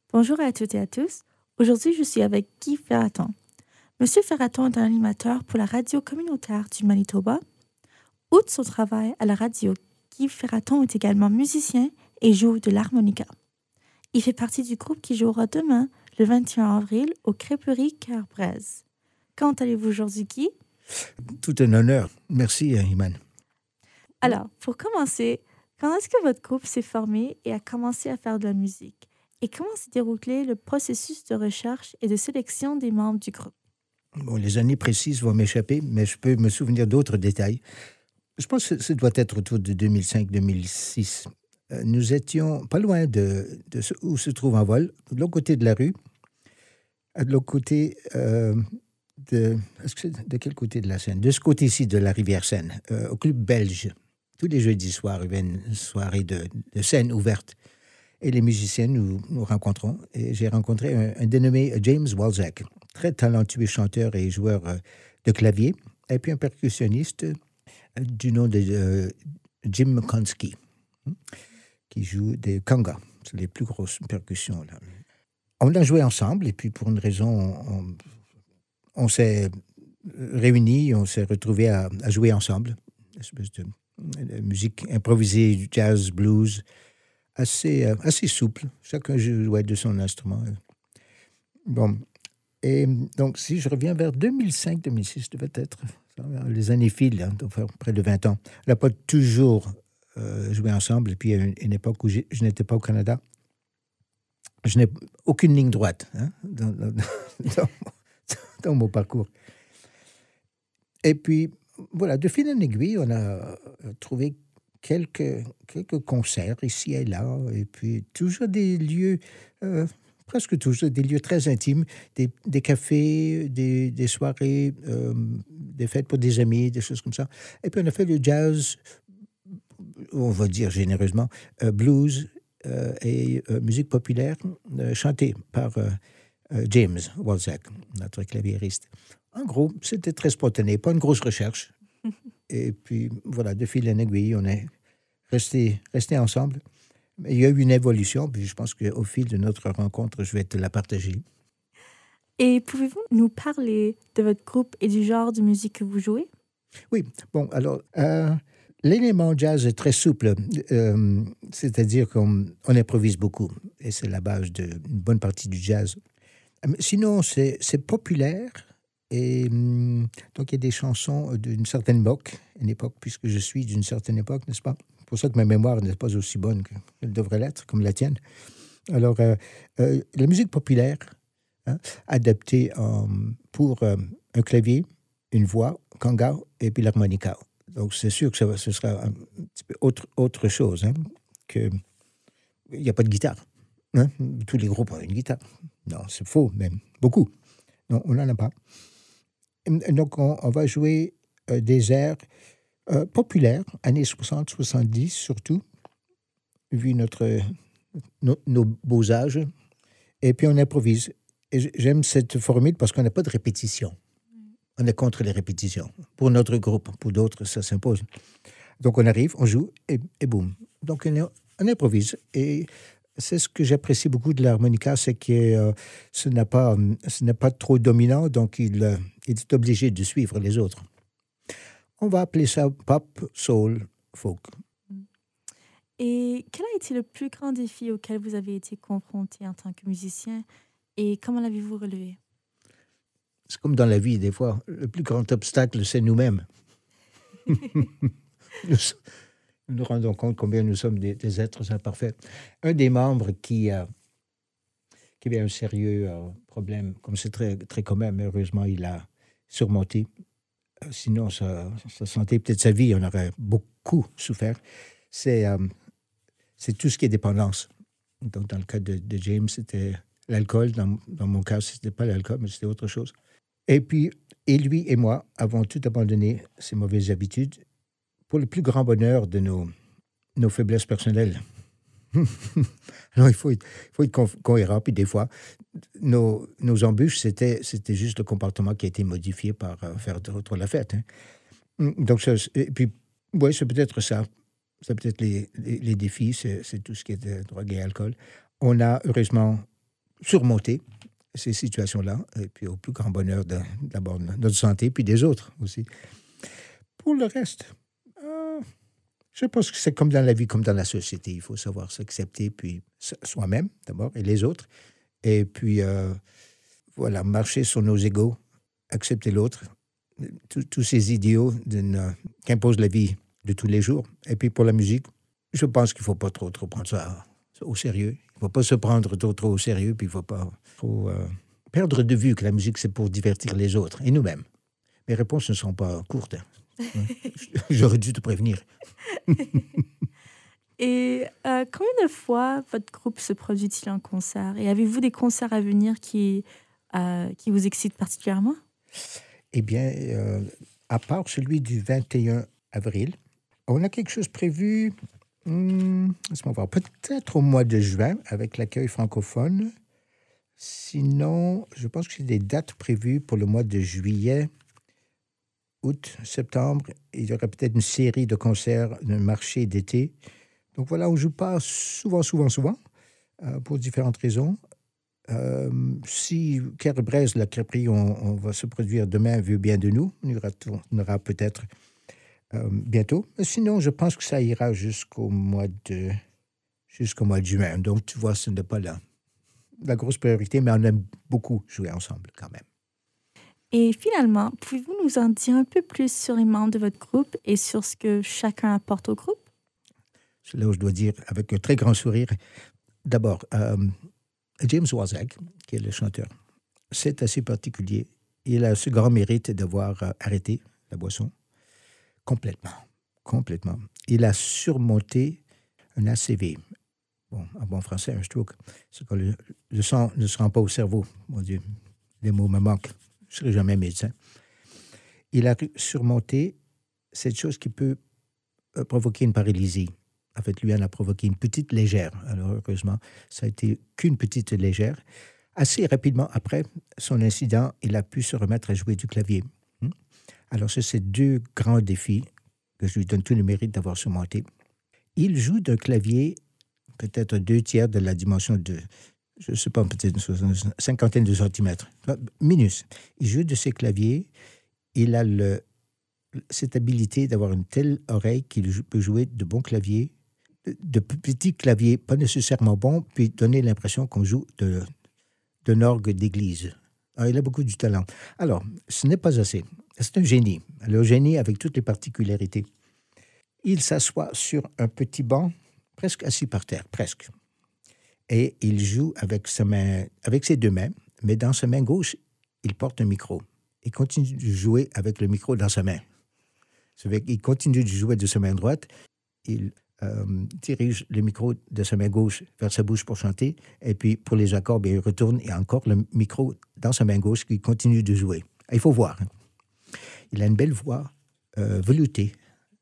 Bonjour à toutes et à tous. Aujourd'hui, je suis avec Guy Ferraton. Monsieur Ferraton est un animateur pour la radio communautaire du Manitoba. Outre son travail à la radio, Guy Ferraton est également musicien et joue de l'harmonica. Il fait partie du groupe qui jouera demain, le 21 avril, au Crêperie Cœur-Braise. Comment allez-vous aujourd'hui, Guy? Tout un honneur. Merci, Iman. Alors, pour commencer, quand est-ce que votre groupe s'est formé et a commencé à faire de la musique? Et comment s'est déroulé le processus de recherche et de sélection des membres du groupe? Bon, les années précises vont m'échapper, mais je peux me souvenir d'autres détails. Je pense que ce doit être autour de 2005-2006. Nous étions pas loin où se trouve Envol, de l'autre côté de la rue, de l'autre côté de quel côté de la Seine? De ce côté-ci de la rivière Seine, au Club Belge. Tous les jeudis soirs, il y avait une soirée de scène ouverte. Et les musiciens, nous rencontrons. Et j'ai rencontré un dénommé James Walzak, très talentueux chanteur et joueur de clavier, et puis un percussionniste du nom de Jim Konski, qui joue des congas. C'est les plus grosses percussions, là. On a joué ensemble, et puis pour une raison, on s'est réunis, on s'est retrouvés à jouer ensemble. Une espèce de musique improvisée, du jazz, blues, assez souple. Chacun jouait de son instrument. Bon. Et donc, si je reviens vers 2005-2006, devait être les années filent, hein, donc près de 20 ans. On n'a pas toujours joué ensemble. Et puis, à une époque où je n'étais pas au Canada, je n'ai aucune ligne droite, hein, dans mon parcours. Et puis, voilà, de fil en aiguille, on a trouvé quelques concerts ici et là, et puis toujours des lieux, presque toujours des lieux très intimes, des cafés, des soirées, des fêtes pour des amis, des choses comme ça. Et puis on a fait le jazz, on va dire généreusement, blues et musique populaire chantée par James Walzak, notre claviériste. En gros, c'était très spontané, pas une grosse recherche. Et puis, voilà, de fil en aiguille, on est resté ensemble. Mais il y a eu une évolution, puis je pense qu'au fil de notre rencontre, je vais te la partager. Et pouvez-vous nous parler de votre groupe et du genre de musique que vous jouez? Oui, bon, alors, l'élément jazz est très souple, c'est-à-dire qu'on improvise beaucoup, et c'est la base d'une bonne partie du jazz. Sinon, c'est populaire. Et donc, il y a des chansons d'une certaine époque, puisque je suis d'une certaine époque, n'est-ce pas? C'est pour ça que ma mémoire n'est pas aussi bonne qu'elle devrait l'être, comme la tienne. Alors, la musique populaire, hein, adaptée pour un clavier, une voix, conga, et puis l'harmonica. Donc, c'est sûr que ce sera un petit peu autre chose, hein, que il n'y a pas de guitare. Hein? Tous les groupes ont une guitare. Non, c'est faux, même. Beaucoup. Non, on n'en a pas. Donc, on va jouer des airs populaires, années 60-70 surtout, vu nos beaux âges. Et puis, on improvise. Et j'aime cette formule parce qu'on n'a pas de répétition. On est contre les répétitions. Pour notre groupe, pour d'autres, ça s'impose. Donc, on arrive, on joue, et boum. Donc, on improvise. Et c'est ce que j'apprécie beaucoup de l'harmonica, c'est que ce n'est pas trop dominant, donc il est obligé de suivre les autres. On va appeler ça pop, soul, folk. Et quel a été le plus grand défi auquel vous avez été confronté en tant que musicien et comment l'avez-vous relevé? C'est comme dans la vie, des fois, le plus grand obstacle, c'est nous-mêmes. Nous rendons compte combien nous sommes des êtres imparfaits. Un des membres qui avait un sérieux problème, comme c'est très, très commun, mais heureusement, il a surmonté. Sinon, sa santé, peut-être sa vie, on aurait beaucoup souffert. C'est tout ce qui est dépendance. Donc, dans le cas de James, c'était l'alcool. Dans mon cas, ce n'était pas l'alcool, mais c'était autre chose. Et puis, lui et moi avons tout abandonné ces mauvaises habitudes pour le plus grand bonheur de nos faiblesses personnelles. Alors, il faut être cohérent. Puis des fois, nos embûches, c'était juste le comportement qui a été modifié par faire trop la fête. Hein. Donc, et puis, oui, c'est peut-être ça. C'est peut-être les défis, c'est tout ce qui est de drogue et alcool. On a heureusement surmonter ces situations-là, et puis au plus grand bonheur d'abord de notre santé, puis des autres aussi. Pour le reste, je pense que c'est comme dans la vie, comme dans la société. Il faut savoir s'accepter, puis soi-même d'abord, et les autres. Et puis, voilà, marcher sur nos égos, accepter l'autre, tous ces idéaux qu'impose la vie de tous les jours. Et puis pour la musique, je pense qu'il ne faut pas trop prendre ça au sérieux. Il ne faut pas se prendre trop au sérieux, puis il ne faut pas trop perdre de vue que la musique, c'est pour divertir les autres et nous-mêmes. Mes réponses ne sont pas courtes. J'aurais dû te prévenir. Et combien de fois votre groupe se produit-il en concert? Et avez-vous des concerts à venir qui vous excitent particulièrement? Eh bien, à part celui du 21 avril, on a quelque chose prévu, laisse-moi voir, peut-être au mois de juin avec l'accueil francophone. Sinon, je pense que j'ai des dates prévues pour le mois de juillet, août, septembre. Il y aura peut-être une série de concerts, un marché d'été. Donc voilà, on ne joue pas souvent, pour différentes raisons. Si Kerbrez, la crêperie, on va se produire demain, veut bien de nous, on aura peut-être bientôt. Mais sinon, je pense que ça ira jusqu'au mois de juin. Donc, tu vois, ce n'est pas la grosse priorité, mais on aime beaucoup jouer ensemble quand même. Et finalement, pouvez-vous nous en dire un peu plus sur les membres de votre groupe et sur ce que chacun apporte au groupe? C'est là où je dois dire, avec un très grand sourire, d'abord, James Wozak, qui est le chanteur, c'est assez particulier. Il a ce grand mérite d'avoir arrêté la boisson complètement. Il a surmonté un ACV. Bon, en bon français, un stroke. C'est quand le sang ne se rend pas au cerveau. Mon Dieu, les mots me manquent. Je ne serai jamais médecin. Il a surmonté cette chose qui peut provoquer une paralysie. En fait, lui en a provoqué une petite légère. Alors, heureusement, ça a été qu'une petite légère. Assez rapidement après son incident, il a pu se remettre à jouer du clavier. Alors, c'est ces deux grands défis que je lui donne tout le mérite d'avoir surmonté. Il joue d'un clavier peut-être 2/3 de la dimension de, je ne sais pas, peut-être une cinquantaine de centimètres. Minus. Il joue de ses claviers. Il a cette habilité d'avoir une telle oreille qu'il peut jouer de bons claviers, de petits claviers, pas nécessairement bons, puis donner l'impression qu'on joue d'un orgue d'église. Alors, il a beaucoup du talent. Alors, ce n'est pas assez. C'est un génie. Le génie avec toutes les particularités. Il s'assoit sur un petit banc, presque assis par terre, presque. Et il joue avec ses deux mains, mais dans sa main gauche, il porte un micro. Il continue de jouer avec le micro dans sa main. Il continue de jouer de sa main droite. Il dirige le micro de sa main gauche vers sa bouche pour chanter. Et puis, pour les accords, il retourne et encore le micro dans sa main gauche qui continue de jouer. Il faut voir. Il a une belle voix veloutée.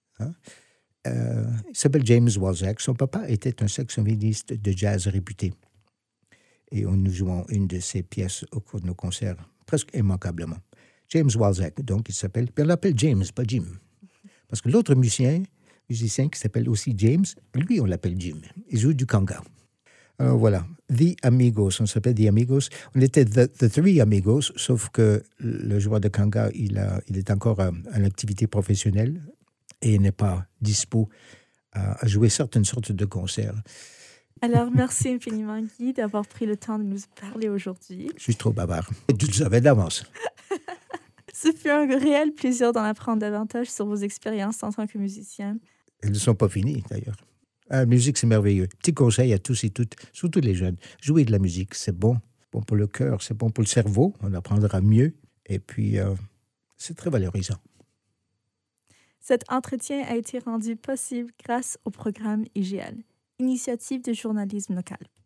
Il s'appelle James Wozak. Son papa était un saxophoniste de jazz réputé. Et nous jouons une de ses pièces au cours de nos concerts, presque immanquablement. James Wozak, donc il s'appelle. Puis on l'appelle James, pas Jim. Parce que l'autre musicien qui s'appelle aussi James, lui, on l'appelle Jim. Il joue du conga. Alors voilà, The Amigos, on s'appelle The Amigos. On était the Three Amigos, sauf que le joueur de conga, il est encore en activité professionnelle et n'est pas dispo à jouer certaines sortes de concerts. Alors, merci infiniment, Guy, d'avoir pris le temps de nous parler aujourd'hui. Je suis trop bavard. Tu le savais d'avance. Ce fut un réel plaisir d'en apprendre davantage sur vos expériences en tant que musicien. Elles ne sont pas finies, d'ailleurs. La musique, c'est merveilleux. Petit conseil à tous et toutes, surtout les jeunes. Jouer de la musique, c'est bon. Bon pour le cœur, c'est bon pour le cerveau. On apprendra mieux. Et puis, c'est très valorisant. Cet entretien a été rendu possible grâce au programme IGL, Initiative de journalisme local.